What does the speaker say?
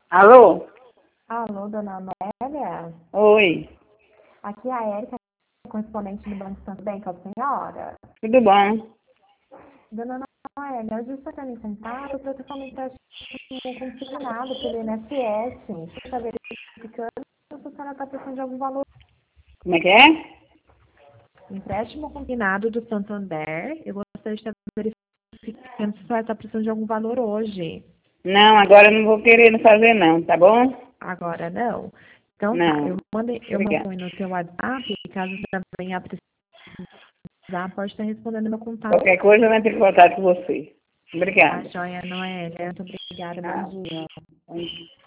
Alô? Alô, dona Amélia? Oi, Aqui é a Érica, correspondente do Banco Santander, com a senhora. tudo bom? Dona Amélia, hoje eu estou entrando em contato para ter um empréstimo consignado pelo INSS. Você está verificando se a senhora está precisando de algum valor. Como é que é? Empréstimo consignado do Santander. Eu gostaria de estar verificando se a senhora está precisando de algum valor hoje. Não, agora eu não vou querer fazer não, tá bom? Agora não. Então tá, eu Não, obrigada. mando no seu WhatsApp, caso você venha a precisar, pode estar respondendo meu contato. Qualquer coisa eu entro em contato com você. Tá, Obrigada. joia, Noélia. Muito obrigada. Bom Tchau. dia. Bom dia.